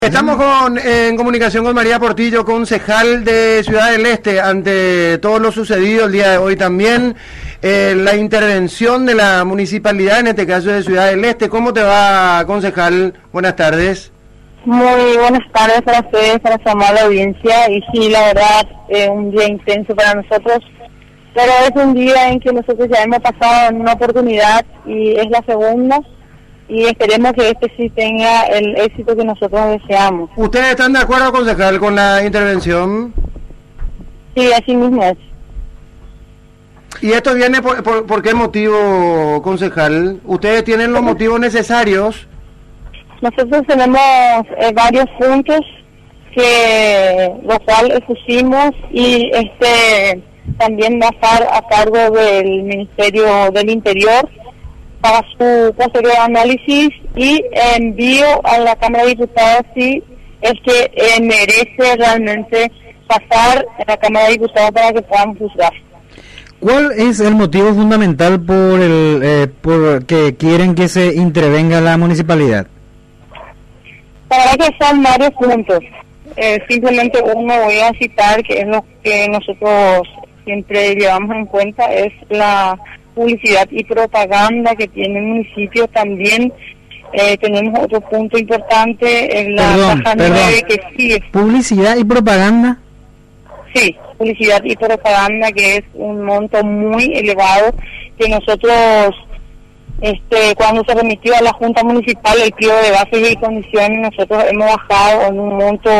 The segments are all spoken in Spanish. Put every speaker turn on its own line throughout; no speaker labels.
Estamos en comunicación con María Portillo, concejal de Ciudad del Este, ante todo lo sucedido el día de hoy también, la intervención de la municipalidad, en este caso de Ciudad del Este. ¿Cómo te va, concejal? Buenas tardes.
Muy buenas tardes para ustedes, para su amable audiencia, y sí, la verdad, un día intenso para nosotros, pero es un día en que nosotros ya hemos pasado en una oportunidad y es la segunda, y esperemos que este sí tenga el éxito que nosotros deseamos.
¿Ustedes están de acuerdo, concejal, con la intervención?
Sí, así mismo es.
¿Y esto viene por qué motivo, concejal? ¿Ustedes tienen los motivos necesarios?
Nosotros tenemos varios puntos los cuales expusimos, y también va a estar a cargo del Ministerio del Interior para su posterior análisis y envío a la Cámara de Diputados si es que merece realmente pasar a la Cámara de Diputados para que puedan juzgar.
¿Cuál es el motivo fundamental por que quieren que se intervenga la municipalidad?
La verdad que son varios puntos. Simplemente uno voy a citar, que es lo que nosotros siempre llevamos en cuenta, es la publicidad y propaganda que tiene el municipio. También tenemos otro punto importante en la caja 9, que sí es
publicidad y propaganda.
Sí, publicidad y propaganda, que es un monto muy elevado, que nosotros cuando se remitió a la Junta Municipal el pliego de bases y condiciones, nosotros hemos bajado en un monto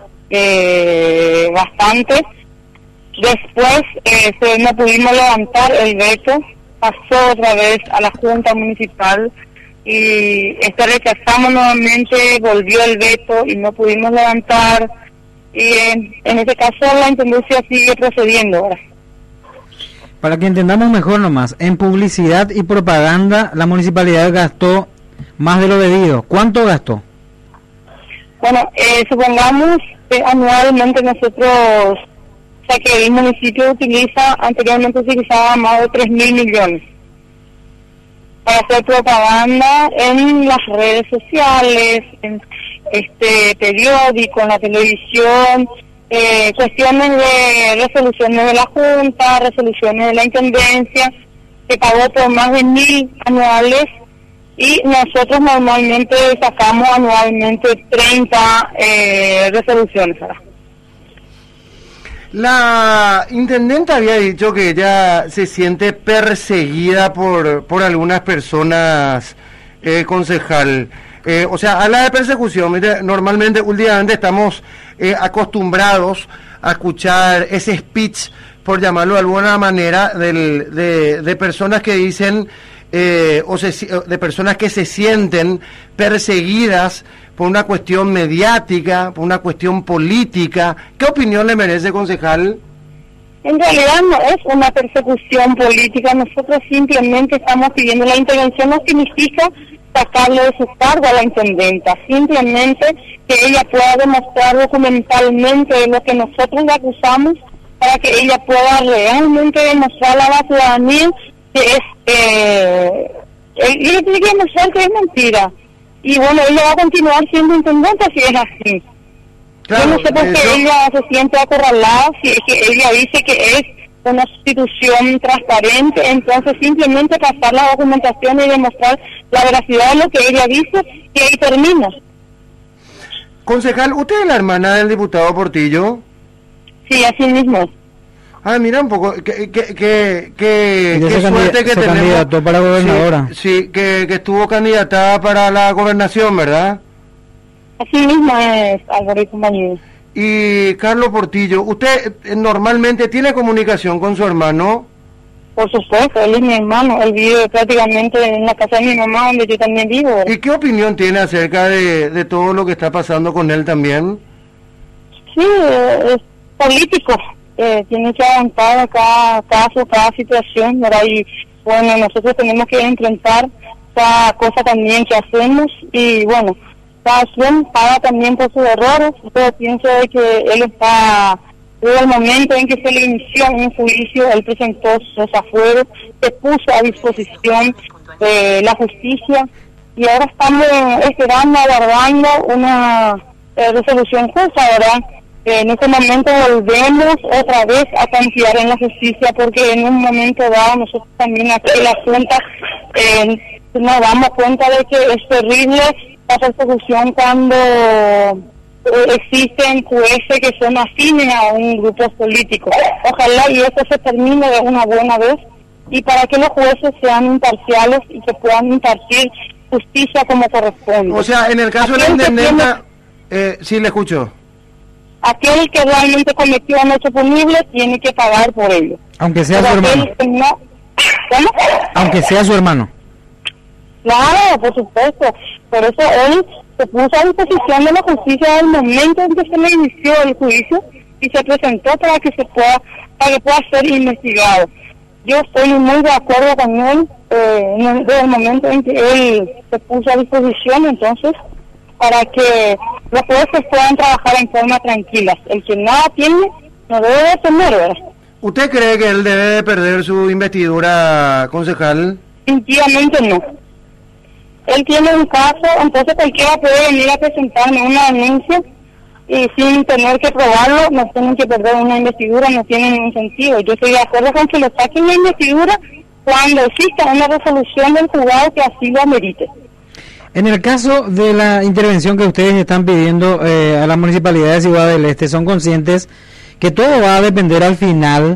bastante. Después no pudimos levantar el veto, pasó otra vez a la Junta Municipal y rechazamos nuevamente, volvió el veto y no pudimos levantar, y en este caso la Intendencia sigue procediendo ahora.
Para que entendamos mejor nomás, en publicidad y propaganda la municipalidad gastó más de lo debido. ¿Cuánto gastó?
Bueno, supongamos que anualmente nosotros, o sea que el municipio anteriormente utilizaba más de 3.000 millones para hacer propaganda en las redes sociales, en periódico, en la televisión, cuestiones de resoluciones de la Junta, resoluciones de la Intendencia, que pagó por más de 1.000 anuales, y nosotros normalmente sacamos anualmente 30 resoluciones.
La intendenta había dicho que ella se siente perseguida por algunas personas, concejal. O sea, habla de persecución. Mire, normalmente, últimamente estamos acostumbrados a escuchar ese speech, por llamarlo de alguna manera, de personas que dicen, de personas que se sienten perseguidas por una cuestión mediática, por una cuestión política. ¿Qué opinión le merece, concejal?
En realidad no es una persecución política. Nosotros simplemente estamos pidiendo la intervención. No significa sacarle de su cargo a la intendenta, simplemente que ella pueda demostrar documentalmente lo que nosotros le acusamos, para que ella pueda realmente demostrar a la ciudadanía que ella tiene que demostrar que es mentira. Y bueno, ella va a continuar siendo intendenta si es así. Claro, yo no sé por qué ella se siente acorralada, si es que ella dice que es una institución transparente. Entonces simplemente pasar la documentación y demostrar la veracidad de lo que ella dice, y ahí termina.
Concejal, ¿usted es la hermana del diputado Portillo?
Sí, así mismo.
Ah, mira un poco, qué suerte que
se
tenemos.
Candidató para gobernadora.
Sí, que estuvo candidatada para la gobernación, ¿verdad?
Así mismo es, Álvaro y compañero.
Y Carlos Portillo, ¿usted normalmente tiene comunicación con su hermano?
Por supuesto, él es mi hermano, él vive prácticamente en la casa de mi mamá, donde yo también vivo.
¿Y qué opinión tiene acerca de todo lo que está pasando con él también?
Sí, es político, tiene que aguantar cada caso, cada situación, ¿verdad? Y bueno, nosotros tenemos que enfrentar cada cosa también que hacemos, y bueno, cada quien paga también por sus errores. Yo pienso de que él está, desde el momento en que se le inició un juicio, él presentó sus desafueros, se puso a disposición de la justicia, y ahora estamos esperando, aguardando resolución justa, ¿verdad? En este momento volvemos otra vez a confiar en la justicia, porque en un momento dado nosotros también aquí en la Junta nos damos cuenta de que es terrible la persecución cuando existen jueces que son afines a un grupo político. Ojalá y esto se termine de una buena vez, y para que los jueces sean imparciales y que puedan impartir justicia como corresponde.
O sea, en el caso de la intendenta, sí, le escucho.
Aquel que realmente cometió un hecho punible tiene que pagar por ello.
Aunque sea su hermano.
No, ¿cómo?
Aunque sea su hermano.
Claro, por supuesto. Por eso él se puso a disposición de la justicia al momento en que se le inició el juicio y se presentó para que pueda ser investigado. Yo estoy muy de acuerdo con él desde el momento en que él se puso a disposición, entonces, para que los jueces puedan trabajar en forma tranquila. El que nada tiene, no debe de temer, ¿verdad?
¿Usted cree que él debe de perder su investidura, concejal?
Definitivamente no. Él tiene un caso, entonces cualquiera puede venir a presentarme una denuncia y sin tener que probarlo, no tienen que perder una investidura, no tiene ningún sentido. Yo estoy de acuerdo con que lo saquen la investidura cuando exista una resolución del juzgado que así lo amerite.
En el caso de la intervención que ustedes están pidiendo a la Municipalidad de Ciudad del Este, ¿son conscientes que todo va a depender al final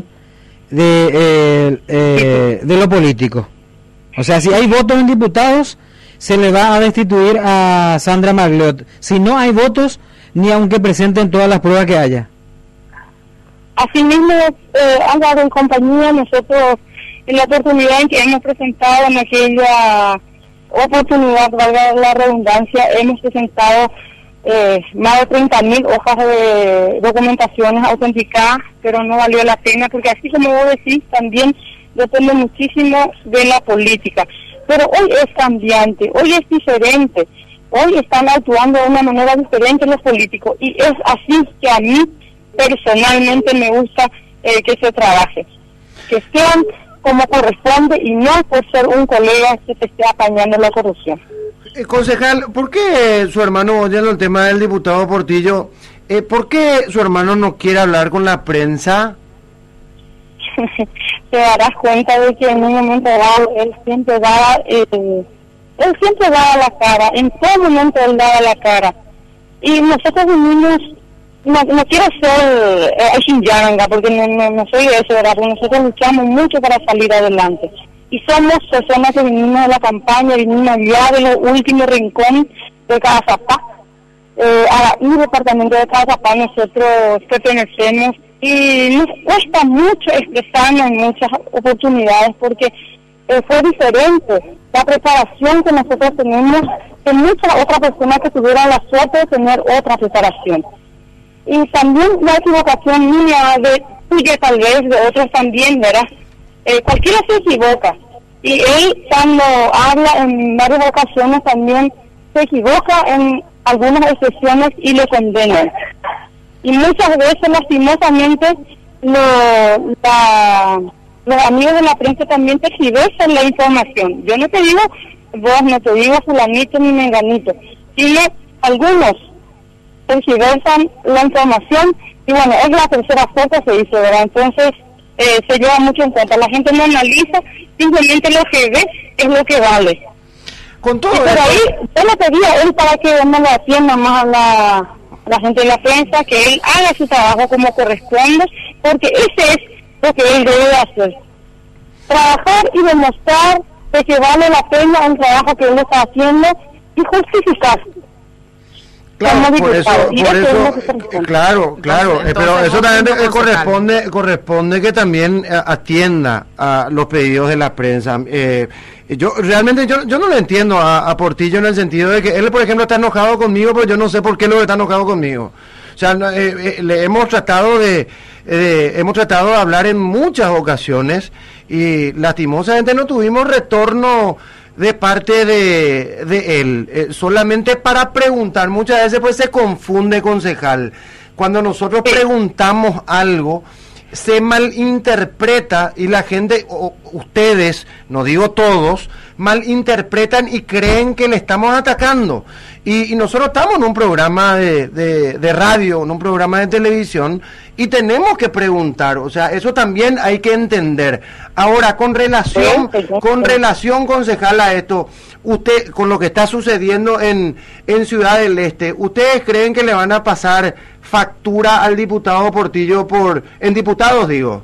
de lo político? O sea, si hay votos en diputados, se le va a destituir a Sandra Magliot. Si no hay votos, ni aunque presenten todas las pruebas que haya.
Asimismo, Álvaro y compañía, nosotros en la oportunidad en que hemos presentado, en aquella oportunidad, valga la redundancia, hemos presentado más de 30.000 hojas de documentaciones autenticadas, pero no valió la pena, porque así como vos decís, también depende muchísimo de la política. Pero hoy es cambiante, hoy es diferente, hoy están actuando de una manera diferente los políticos, y es así que a mí personalmente me gusta que se trabaje, que sean como corresponde y no por ser un colega que te esté apañando la corrupción.
Concejal, ¿por qué su hermano, oyendo el tema del diputado Portillo, por qué su hermano no quiere hablar con la prensa?
Te darás cuenta de que en un momento dado él siempre daba la cara, en todo momento él daba la cara, y nosotros venimos, no quiero ser Xinjiang, porque no soy de eso, ¿verdad? Porque nosotros luchamos mucho para salir adelante, y somos personas que vinimos de la campaña, vinimos allá de los últimos rincones de Cazapá, y departamento de Cazapá nosotros pertenecemos, y nos cuesta mucho expresarnos en muchas oportunidades, porque fue diferente la preparación que nosotros tenemos que muchas otras personas que tuvieron la suerte de tener otra preparación. Y también la equivocación mía, de tuya tal vez, de otros también, ¿verdad? Cualquiera se equivoca, y él cuando habla en varias ocasiones también se equivoca en algunas expresiones y lo condenan. Y muchas veces, lastimosamente, los amigos de la prensa también tergiversan la información. Yo no te digo vos, no te digo fulanito ni menganito, sino algunos tergiversan la información, y bueno, es la tercera fuerza que se hizo, ¿verdad? Entonces, se lleva mucho en cuenta. La gente no analiza, simplemente lo que ve es lo que vale.
Con todo
pero ahí, yo le pedí a él para que no le atienda más a la gente de la prensa, que él haga su trabajo como corresponde, porque ese es lo que él debe hacer. Trabajar y demostrar de que vale la pena el trabajo que él está haciendo y justificar.
Claro, por eso, claro, pero eso también corresponde que también atienda a los pedidos de la prensa. Yo realmente yo no lo entiendo a Portillo, en el sentido de que él, por ejemplo, está enojado conmigo, pero yo no sé por qué lo está enojado conmigo. O sea, le hemos tratado de hablar en muchas ocasiones, y lastimosamente no tuvimos retorno de parte de él, solamente para preguntar. Muchas veces pues se confunde, concejal. Cuando nosotros preguntamos algo, se malinterpreta, y la gente, ustedes, no digo todos, malinterpretan y creen que le estamos atacando. Y nosotros estamos en un programa de radio, en un programa de televisión, y tenemos que preguntar, o sea, eso también hay que entender. Ahora, con relación, concejal, a esto, usted, con lo que está sucediendo en Ciudad del Este, ¿ustedes creen que le van a pasar factura al diputado Portillo en diputados, digo?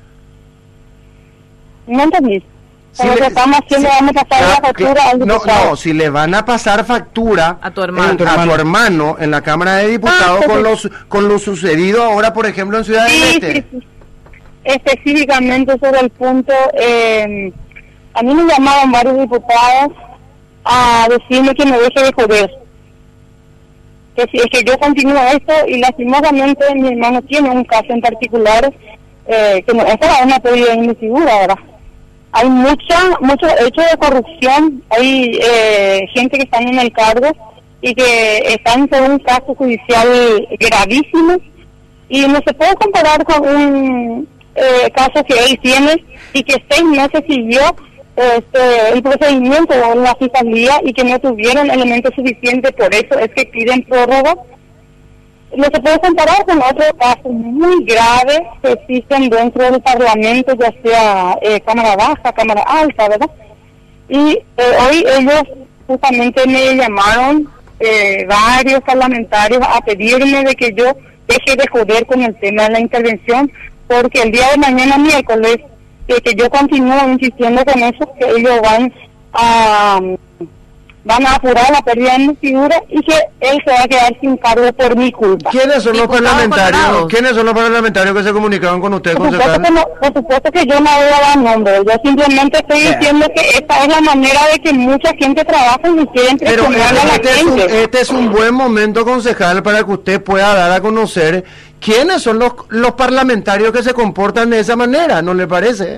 No entendí.
Si
Lo que estamos haciendo, vamos a pasar la factura al diputado.
No, si le van a pasar factura
a tu hermano,
a tu hermano en la Cámara de Diputados con lo sucedido ahora, por ejemplo, en Ciudad del Este.
Sí. Específicamente sobre el punto, a mí me llamaron varios diputados a decirme que me deje de joder. Que si es que yo continúo esto, y lastimosamente mi hermano tiene un caso en particular, que no es para una pérdida de investidura, ¿verdad? Hay mucho hecho de corrupción, hay gente que está en el cargo y que están en un caso judicial gravísimo, y no se puede comparar con un caso que él tiene y que 6 meses siguió el procedimiento en la fiscalía y que no tuvieron elementos suficientes, por eso es que piden prórroga. No se puede comparar con otros casos muy graves que existen dentro del Parlamento, ya sea Cámara Baja, Cámara Alta, ¿verdad? Y hoy ellos justamente me llamaron, varios parlamentarios, a pedirme de que yo deje de joder con el tema de la intervención, porque el día de mañana, miércoles, que yo continúo insistiendo con eso, que ellos van a apurar la pérdida de investidura y que él se va a quedar sin cargo por mi culpa.
¿Quiénes son los parlamentarios? ¿Quiénes son los parlamentarios que se comunicaron con usted, concejal?
Por supuesto que yo no voy a dar nombre. Yo simplemente estoy diciendo que esta es la manera de que mucha gente trabaja y quieren presionar a la gente.
Este es un buen momento, concejal, para que usted pueda dar a conocer quiénes son los parlamentarios que se comportan de esa manera, ¿no le parece?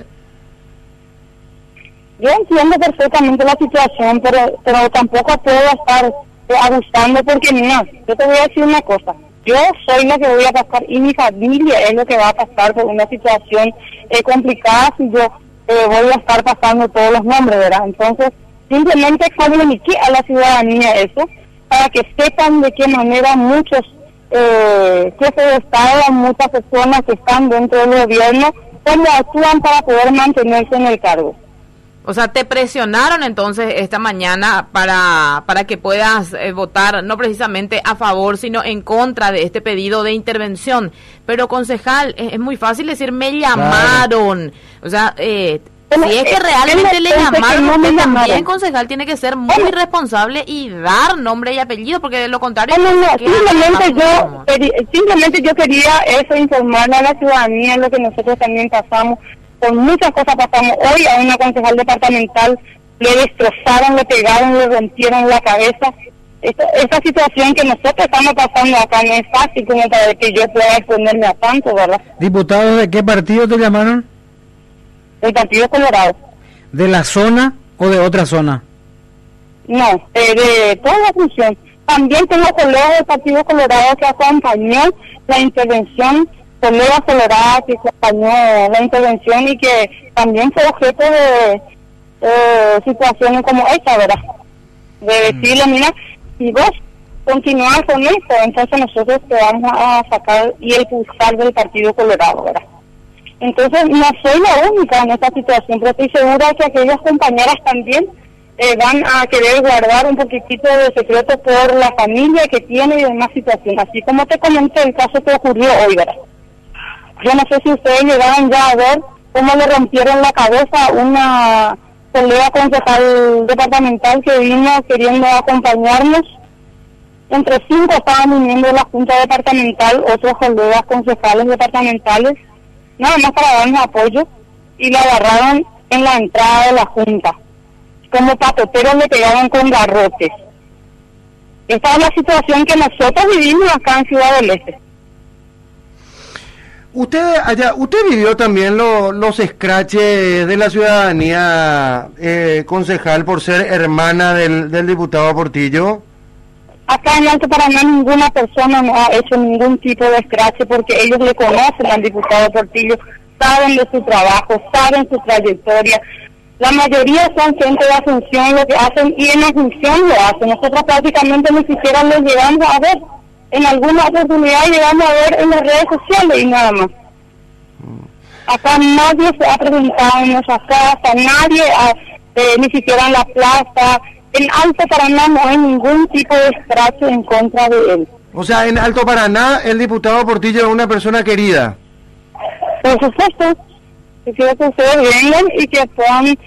Yo entiendo perfectamente la situación, pero tampoco puedo estar abusando, porque mira, yo te voy a decir una cosa. Yo soy la que voy a pasar y mi familia es lo que va a pasar por una situación complicada si yo voy a estar pasando todos los nombres, ¿verdad? Entonces, simplemente comuniqué a la ciudadanía eso, para que sepan de qué manera muchos jefes de Estado, muchas personas que están dentro del gobierno, cómo actúan para poder mantenerse en el cargo.
O sea, te presionaron entonces esta mañana para que puedas votar no precisamente a favor, sino en contra de este pedido de intervención. Pero, concejal, es muy fácil decir, me llamaron. O sea, si es que realmente le llamaron, usted también, concejal, tiene que ser muy responsable y dar nombre y apellido, porque de lo contrario...
Simplemente yo quería eso, informarle a la ciudadanía lo que nosotros también pasamos. Con muchas cosas pasamos. Hoy a una concejal departamental le destrozaron, le pegaron, le rompieron la cabeza. Esa situación que nosotros estamos pasando acá no es fácil como para que yo pueda exponerme a tanto, ¿verdad?
¿Diputados de qué partido te llamaron?
Del Partido Colorado.
¿De la zona o de otra zona?
No, de toda la función. También tengo colegas del Partido Colorado que acompañó la intervención, colegas coloradas que acompañó la intervención y que también fue objeto de situaciones como esta, ¿verdad? De decirle, mira, si vos continuás con esto, entonces nosotros te vamos a sacar y expulsar del Partido Colorado, ¿verdad? Entonces no soy la única en esta situación, pero estoy segura que aquellas compañeras también van a querer guardar un poquitito de secreto por la familia que tiene y demás situación, así como te comenté el caso que ocurrió hoy, ¿verdad? Yo no sé si ustedes llegaron ya a ver cómo le rompieron la cabeza a una colega concejal departamental que vino queriendo acompañarnos. Entre 5 estaban viniendo de la Junta Departamental, otros colegas concejales departamentales, nada más para darnos apoyo, y la agarraron en la entrada de la Junta. Como patoteros le pegaron con garrotes. Esta es la situación que nosotros vivimos acá en Ciudad del Este.
Usted vivió también los escraches de la ciudadanía, concejal, por ser hermana del diputado Portillo.
Acá en Alto Paraná ninguna persona no ha hecho ningún tipo de escrache, porque ellos le conocen al diputado Portillo, saben de su trabajo, saben su trayectoria. La mayoría son gente de Asunción lo que hacen, y en Asunción lo hacen. Nosotros prácticamente ni siquiera los llegamos a ver. En alguna oportunidad llegamos a ver en las redes sociales y nada más. Acá nadie se ha presentado en nuestra casa, nadie, ni siquiera en la plaza. En Alto Paraná no hay ningún tipo de escrache en contra de él.
O sea, en Alto Paraná el diputado Portillo es una persona querida.
Por supuesto, que quiero que ustedes vengan y que puedan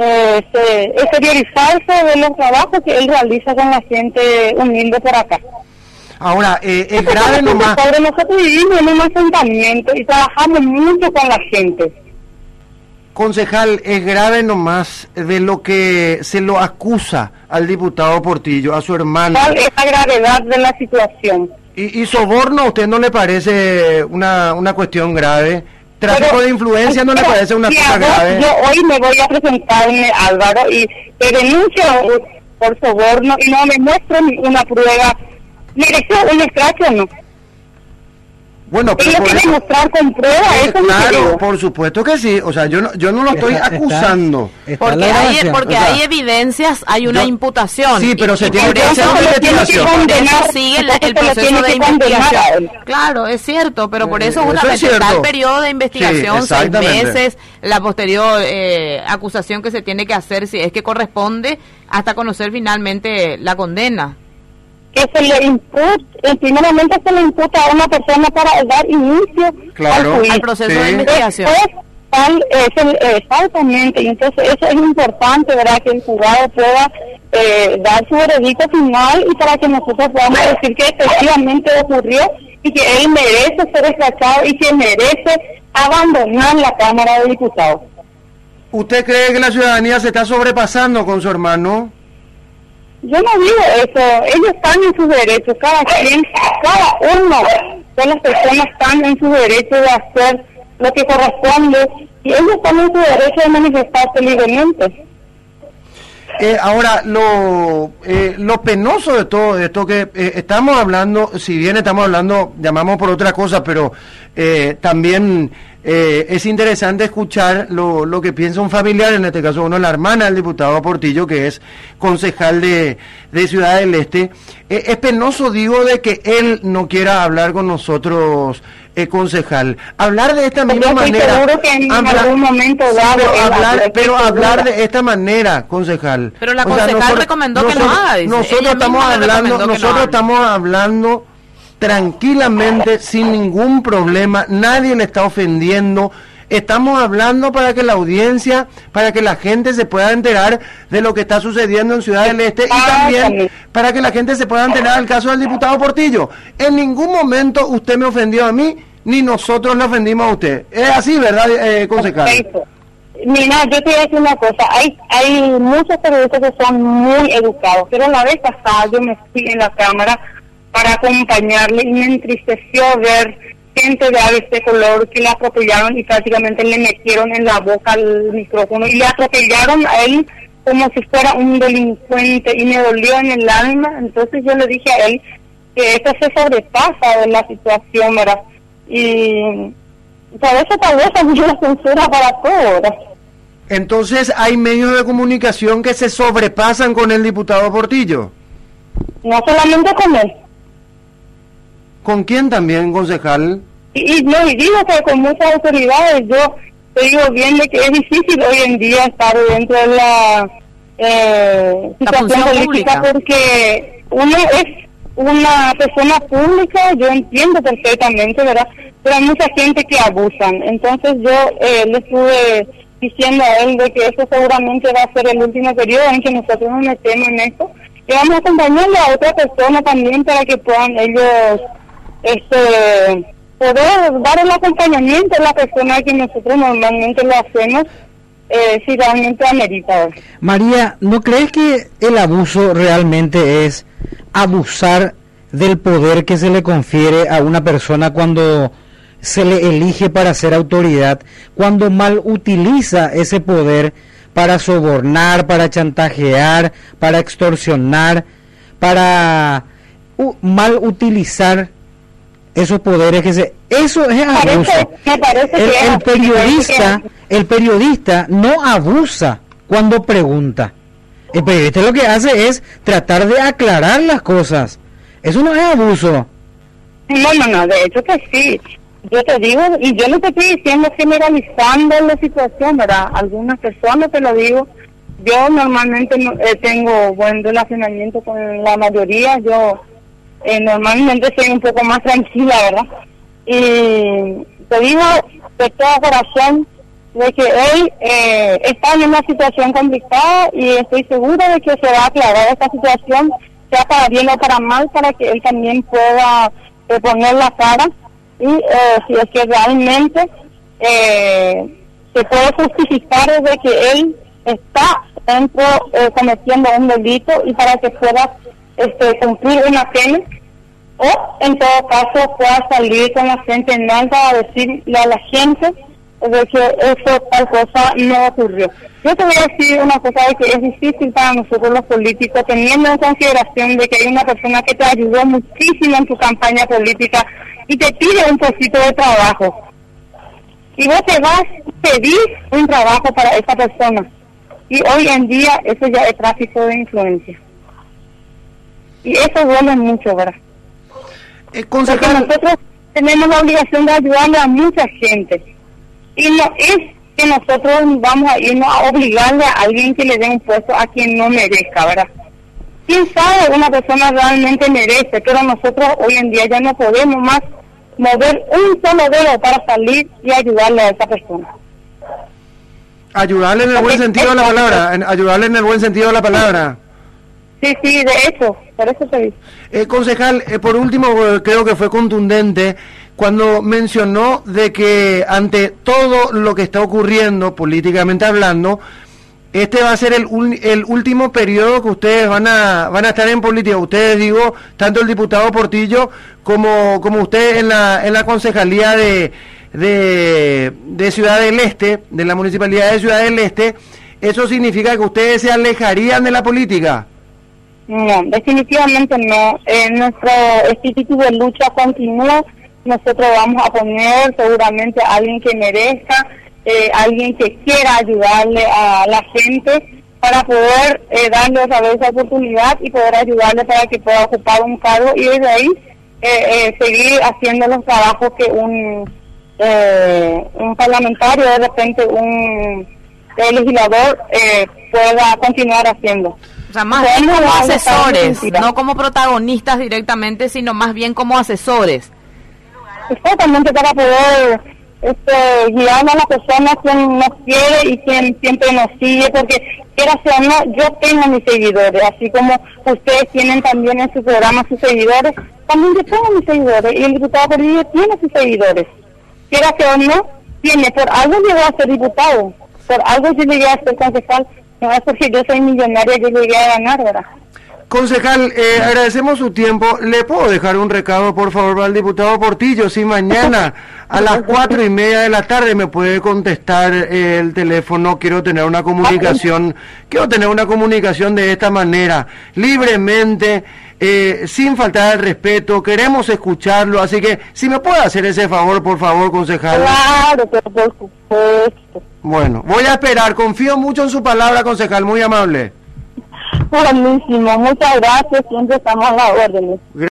exteriorizarse de los trabajos que él realiza con la gente humilde por acá.
Ahora, es grave nomás.
Nosotros vivimos en un asentamiento y trabajamos mucho con la gente.
Concejal, es grave nomás de lo que se lo acusa al diputado Portillo, a su hermano.
¿Cuál es la gravedad de la situación?
¿Y soborno a usted no le parece una cuestión grave? ¿Tráfico
Pero,
de influencia no le parece una cosa grave?
Yo hoy me voy a presentarme, Álvaro, y te denuncio por soborno y no me muestran una prueba. ¿Mereció un escrache o no?
Bueno, pero
Ella tiene que mostrar con prueba, eso
claro, por supuesto que sí. O sea, yo no lo estoy acusando.
Porque hay evidencias, hay una imputación.
Sí, pero se tiene
por
que hacer una investigación.
Por eso sigue el proceso de investigación. Claro, es cierto, pero por eso justamente está el periodo de investigación, 6 meses, la posterior acusación que se tiene que hacer, si es que corresponde, hasta conocer finalmente la condena.
Que se le imputa, primeramente se le imputa a una persona para dar inicio
al proceso de investigación.
Exactamente, y entonces eso es importante, ¿verdad? Que el juzgado pueda dar su veredicto final y para que nosotros podamos decir que efectivamente ocurrió y que él merece ser escrachado y que merece abandonar la Cámara de Diputados.
¿Usted cree que la ciudadanía se está sobrepasando con su hermano?
Yo no digo eso, ellos están en sus derechos, cada uno de las personas están en su derecho de hacer lo que corresponde y ellos están en su derecho de manifestarse libremente.
Ahora, lo penoso de todo esto que estamos hablando, si bien estamos hablando, llamamos por otra cosa, pero también es interesante escuchar lo que piensa un familiar, en este caso la hermana del diputado Portillo, que es concejal de Ciudad del Este. Es penoso, digo, de que él no quiera hablar con nosotros, concejal. Hablar de esta misma manera.
Seguro que en algún momento dado
hablar de esta manera, concejal.
Pero la concejal recomendó que no haga.
Nosotros estamos hablando tranquilamente, sin ningún problema, nadie le está ofendiendo. Estamos hablando para que la audiencia, para que la gente se pueda enterar de lo que está sucediendo en Ciudad del Este y también para que la gente se pueda enterar del caso del diputado Portillo. En ningún momento usted me ofendió a mí, ni nosotros le ofendimos a usted. Es así, ¿verdad, concejal?
Perfecto. Mira, yo te voy a decir una cosa, hay muchos periodistas que son muy educados, pero la vez pasada yo me fui en la cámara para acompañarle y me entristeció ver gente de este color que le atropellaron y prácticamente le metieron en la boca el micrófono y le atropellaron a él como si fuera un delincuente y me dolió en el alma. Entonces yo le dije a él que esto se sobrepasa de la situación, ¿verdad? Y por eso tal vez hay una censura para todo, ¿verdad?
Entonces hay medios de comunicación que se sobrepasan con el diputado Portillo.
No solamente con él.
¿Con quién también, concejal?
Y digo que con muchas autoridades. Yo te digo bien de que es difícil hoy en día estar dentro de la situación política pública, porque uno es una persona pública, yo entiendo perfectamente, ¿verdad? Pero hay mucha gente que abusan. Entonces yo le estuve diciendo a él de que eso seguramente va a ser el último periodo en que nosotros nos metemos en esto. Y vamos a acompañarle a otra persona también para que puedan ellos poder dar el acompañamiento a la persona que nosotros normalmente lo hacemos, si realmente amerita.
María, ¿no crees que el abuso realmente es abusar del poder que se le confiere a una persona cuando se le elige para ser autoridad, cuando mal utiliza ese poder para sobornar, para chantajear, para extorsionar, para mal utilizar esos poderes eso es abuso?
Me parece
El periodista no abusa cuando pregunta. El periodista lo que hace es tratar de aclarar las cosas. Eso no es abuso.
No, de hecho que sí. Yo te digo, y yo no te estoy diciendo generalizando la situación, ¿verdad? Algunas personas te lo digo. Yo normalmente tengo buen relacionamiento con la mayoría. Yo normalmente soy un poco más tranquila, ¿verdad? Y te digo de todo corazón de que él está en una situación complicada y estoy segura de que se va a aclarar esta situación, sea para bien o para mal, para que él también pueda poner la cara y si es que realmente se puede justificar de que él está dentro cometiendo un delito y para que pueda cumplir una pena, o en todo caso pueda salir con la frente en alto a decirle a la gente de que eso tal cosa no ocurrió. Yo te voy a decir una cosa de que es difícil para nosotros los políticos, teniendo en consideración de que hay una persona que te ayudó muchísimo en tu campaña política y te pide un poquito de trabajo. Y vos te vas a pedir un trabajo para esa persona. Y hoy en día eso ya es tráfico de influencia. Y eso duele mucho, ¿verdad? Porque nosotros tenemos la obligación de ayudarle a mucha gente. Y no es que nosotros vamos a irnos a obligarle a alguien que le dé un puesto a quien no merezca, ¿verdad? Quién sabe, una persona realmente merece, pero nosotros hoy en día ya no podemos más mover un solo dedo para salir y ayudarle a esa persona.
Ayudarle en el buen sentido de la palabra, ayudarle en el buen sentido de la palabra.
Sí, de hecho, por eso te digo.
Concejal, por último, creo que fue contundente cuando mencionó de que ante todo lo que está ocurriendo, políticamente hablando, este va a ser el último periodo que ustedes van a estar en política. Ustedes, digo, tanto el diputado Portillo como usted en la concejalía de Ciudad del Este, de la Municipalidad de Ciudad del Este. ¿Eso significa que ustedes se alejarían de la política?
No, definitivamente no. Nuestro espíritu de lucha continúa. Nosotros vamos a poner seguramente a alguien que merezca, alguien que quiera ayudarle a la gente para poder darle otra vez esa oportunidad y poder ayudarle para que pueda ocupar un cargo y desde ahí seguir haciendo los trabajos que un parlamentario, de repente un legislador pueda continuar haciendo.
O sea, más bien como asesores, no como protagonistas directamente, sino más bien como asesores.
Exactamente, para poder guiar a la persona quien nos quiere y quien siempre nos sigue, porque quiera sea o no, yo tengo mis seguidores, así como ustedes tienen también en su programa sus seguidores, también yo tengo mis seguidores, y el diputado Portillo tiene sus seguidores. Quiera sea o no, tiene, por algo llegó a ser diputado, por algo yo llegué a ser concejal, no es porque yo soy millonaria, yo llegué a ganar, ¿verdad?
Concejal, agradecemos su tiempo. ¿Le puedo dejar un recado, por favor, al diputado Portillo? Si mañana a las 4:30 de la tarde me puede contestar el teléfono, quiero tener una comunicación de esta manera, libremente, sin faltar al respeto, queremos escucharlo, así que si me puede hacer ese favor, por favor, concejal.
Claro, pero por supuesto.
Bueno, voy a esperar, confío mucho en su palabra, concejal, muy amable.
Buenísimo, muchas gracias, siempre estamos a la orden.